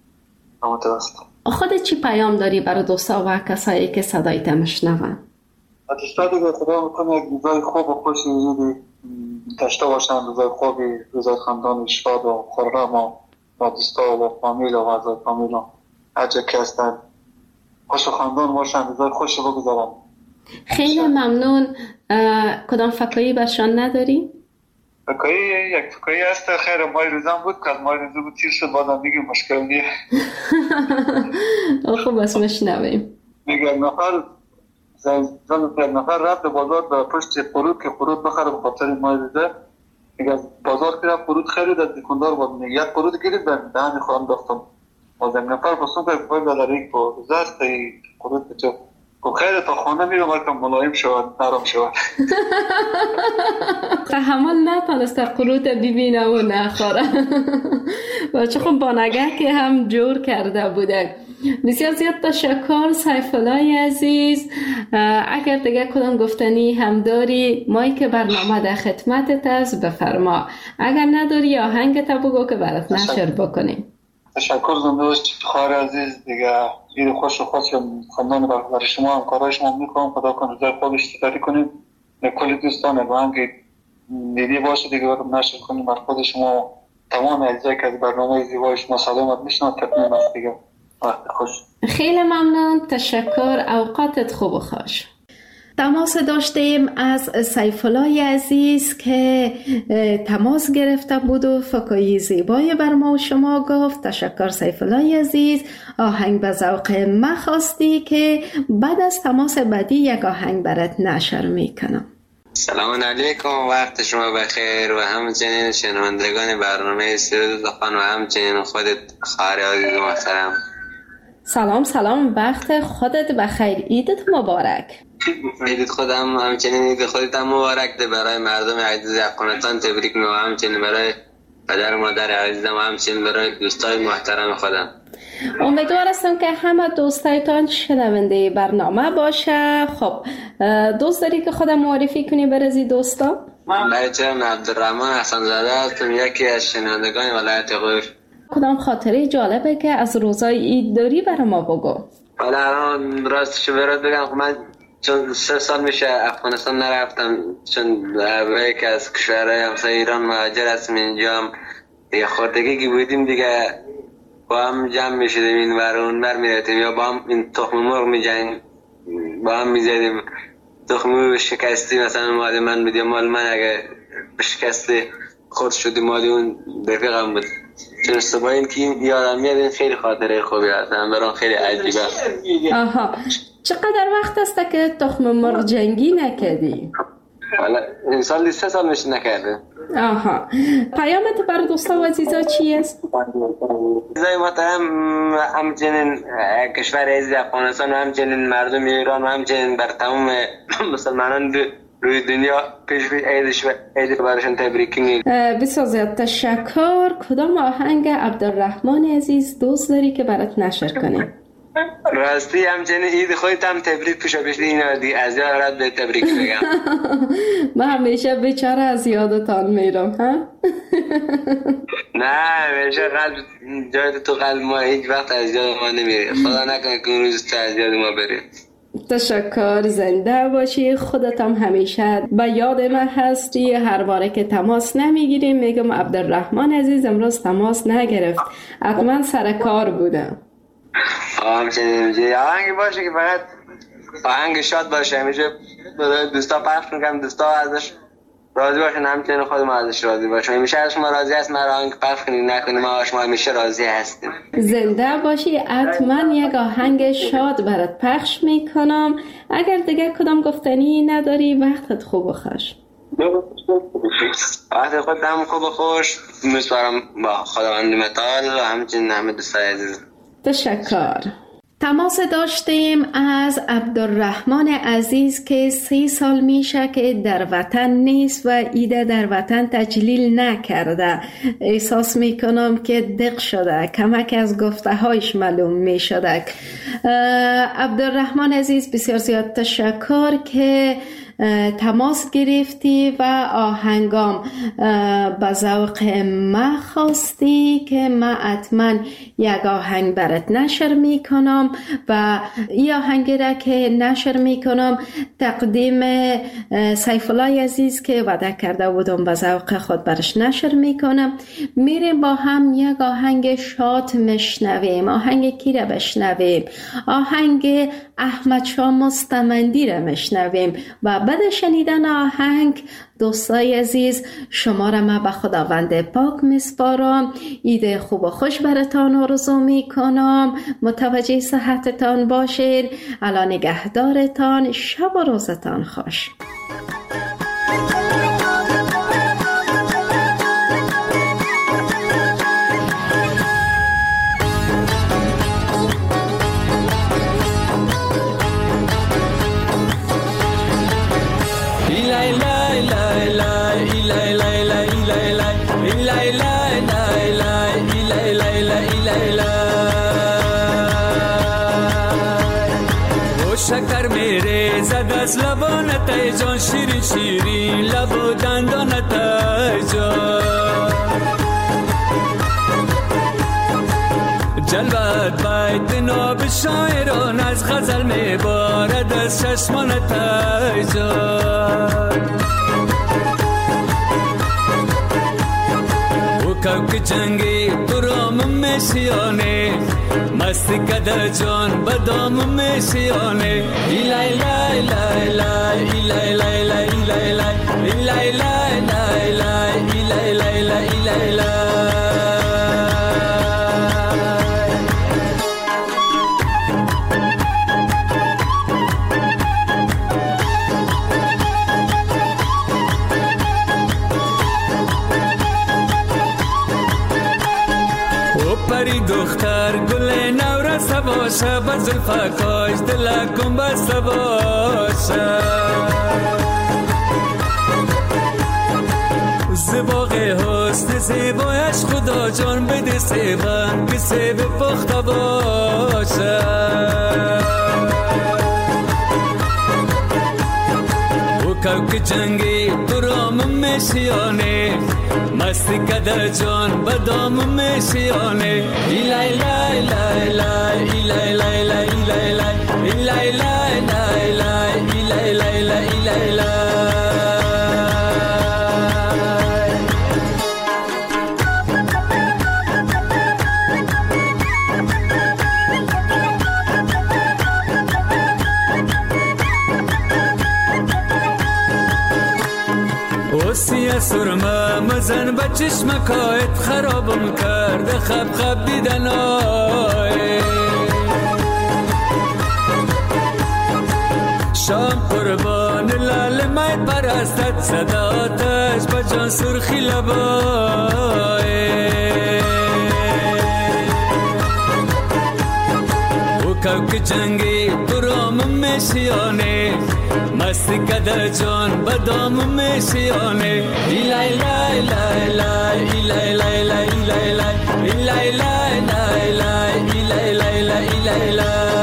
همت هست. خودت چی پیام داری برای دوستا و کسایی که صدایت میشنون؟ دوستا دیگه خدا میکنه یک روزای خوب و خوشی وجودی داشته باشن، روزای خوبی، روزای خاندان شاد و خرم و با دوستا و فامیل و وضع فامیل و هر جا که هستن خوش و خاندان باشن، روزای خوش بگذارن. خیلی ممنون. کدام فکایی برشان نداری؟ فکایی یک فکایی هست خیر مای روزم بود که از مای روزه بود تیر شد بازم دیگه مشکل نیه. خب بس مشنویم. میگه نفر زن نفر رفت به بازار به پشت فرود که فرود بخره به خاطر مای روزه. میگه بازار که رفت فرود خرید از دکاندار بود. میگه یک فرود گرید به دهن خواهم داختم. بازم نفر پسون که پای دلاری با روزه است ای فرود بچه. خب خیلی تا خانه میرم که ملایم شود نرم شود. تحمل نتانسته قروت ببینه و نخوره. و چه خب با نگه که هم جور کرده بوده. بسیار زیاد تشکر سیف الله عزیز. اگر دیگه کدام گفتنی هم داری مایی که برنامه در خدمتت است بفرما. اگر نداری آهنگ تا بگو که برات نشر بکنیم. تشکر زندهوش خواهر عزیز دیگه اید خوش و خوش خواندان برای شما هم کارهای شما میکنم خدا کن روزای خودش تفری کنیم کلی دوستان اگه هم که دیدی باشه دیگه برم نشر کنیم بر خود شما تمام اجزایی که از برنامه زیبای شما سلامت میشنم تقنیم است دیگه وقت خوش. خیلی ممنون تشکر اوقاتت خوب و خوش. تماس داشتیم از سیف الله عزیز که تماس گرفته بود و فکایی زیبای بر ما و شما گفت. تشکر سیف الله عزیز. آهنگ به ذوق ما خواستی که بعد از تماس بعدی یک آهنگ برات نشر میکنم. سلام علیکم وقت شما بخیر و همچنین شنوندگان برنامه سرود خان و همچنین خودت خواهر عزیز و محترم. سلام سلام وقت خودت بخیر. عیدت مبارک. عید خودم همچنین عید خودت هم مبارک ده برای مردم عزیز افغانستان تبریک میگم همچنین برای پدر و مادر عزیزم و همچنین برای دوستای محترم خودم. امیدوار هستم که همه دوستایتان شنونده برنامه باشه. خب دوست داری که خودم معرفی کنی برازی دوستا؟ بچه من عبدالرحمن حسن زاده هستم یکی از شنوندگان ولایت غور. کدام خاطره جالبه که از روزای عید داری برای ما بگو؟ حالا الان راستشو برات بگم من چون سه سال میشه افغانستان نرفتم چون به یکی از کشورهای همسایه ایران مهاجر هستم اینجا هم یه خوردگی که بودیم دیگه با هم جمع میشدیم این ور اون بر میرتیم یا با هم این تخم مرغ میجنیم با هم میزدیم تخم مرغ شکستی مثلا مال من بدیم مال من اگه شکستی خود شدی مال اون رفیقم بود چون صبح این که یادم میاد این خیلی خاطره خوبی هستم برام خیلی عجیبه. آها چقدر وقت است که تخم مرغ جنگی نکردی؟ حالا این سال سه سال میشه نکرده. آها پیامت بر دوستا و عزیزا چی است؟ عزیزای محترم همچنین کشور عزیز افغانستان و همچنین مردم ایران و همچنین بر تمام مسلمانان روی دنیا پیش پیش عیدش و عید براشون تبریک میگم. بسیار زیاد تشکر. کدام آهنگ عبدالرحمن عزیز دوست داری که برات نشر کنیم؟ راستی همچنین عید خودت هم تبریک پیش پیش اینا دی از یاد به تبریک بگم. من همیشه بیچاره از یادتان میرم ها. نه همیشه قلب جای تو قلب ما هیچ وقت از یاد ما نمیره. خدا نکنه که اون روز تو از یاد ما بری. تشکر زنده باشی. خودت هم همیشه به یاد من هستی. هر باره که تماس نمیگیریم میگم عبدالرحمن عزیز امروز تماس نگرفت حتما سر کار بودم. همچنین آهنگی باشه که فقط آهنگ شاد باشه همیشه دوستا پخش میکنم دوستا ازش راضی باشن همچنین خودم ازش راضی باشم همیشه از شما راضی هست من آهنگ پخش کنیم نکنیم ما شما همیشه راضی هستیم. زنده باشی. حتما یک آهنگ شاد برات پخش میکنم. اگر دیگه کدام گفتنی نداری وقتت خوب و خوش. وقت خود هم خوب و خوش میسپارم با خداوند متعال و همچنین همه دوستای عزیز. تشکر. تماس داشتیم از عبدالرحمن عزیز که سی سال میشه که در وطن نیست و ایده در وطن تجلیل نکرده. احساس میکنم که دق شده کمک از گفته هایش معلوم میشده. عبدالرحمن عزیز بسیار زیاد تشکر که تماس گرفتی و آهنگام به ذوق ما خواستی که ما حتما یک آهنگ برات نشر میکنم و این آهنگ را که نشر میکنم تقدیم سیف الله عزیز که وعده کرده بودم به ذوق خود برش نشر میکنم. میریم با هم یک آهنگ شاد مشنویم. آهنگ کی را بشنویم؟ آهنگ احمد شاه مستمندی را مشنویم و بعد شنیدن آهنگ دوستای عزیز شما را من به خداوند پاک میسپارم. عید خوب و خوش براتان آرزو میکنم. متوجه صحتتان باشید. الان نگهدارتان. شب و روزتان خوش. شکر میره زد از لبانت ای جان، شیرین شیرین لب و دندانت ای جان، جلوت باید ناب شاعران از غزل میبارد از چشمانت ای جان. کوک جنگی درام میشیانه، مستی کده جان بدام میشیانه. ایلا ایلا ایلا ایلا ایلا ایلا ایلا ایلا ایلا ایلا ایلا ایلا ایلا ایلا ایلا ایلا. دختر گل نورس باشه، با زلفکاش دلکم بسته باشه. زباق حسن زیبایش خدا جان بده سیبن که سیب پخته باشه. او کوک جنگی درام میشیانه، مستی کده جان بدام میشیانه. ایلا ایلا ایلا ایلا ایلا ایلا ایلا ایلا ایلا ایلا ایلا ایلا ایلا ایلا ایلا. سیه سرمه مزن به چشمکایت خرابم کرده خب خب دیدن آی. شام قربان لال مای پرستت صداتش به جان سرخی لبای. او کوک جنگی درام میشیانه، مستی کده جان بدام میشیانه. ایلا ایلا ایلا ایلا ایلا ایلا ایلا ایلا ایلا ایلا ایلا ایلا ایلا ایلا ایلا.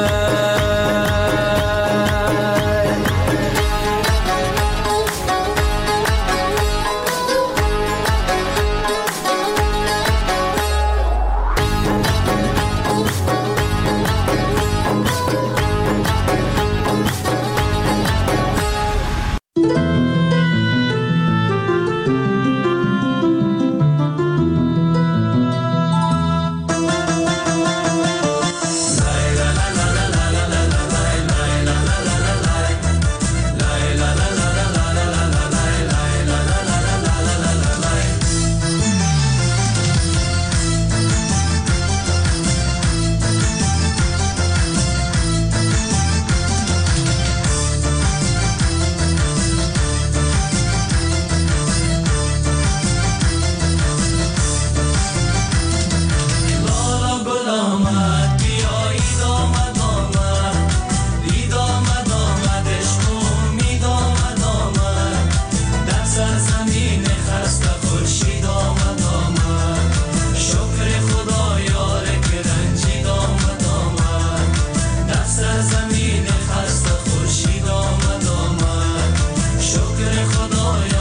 زمین خسته خورشید آمد آمد، شکر خدایا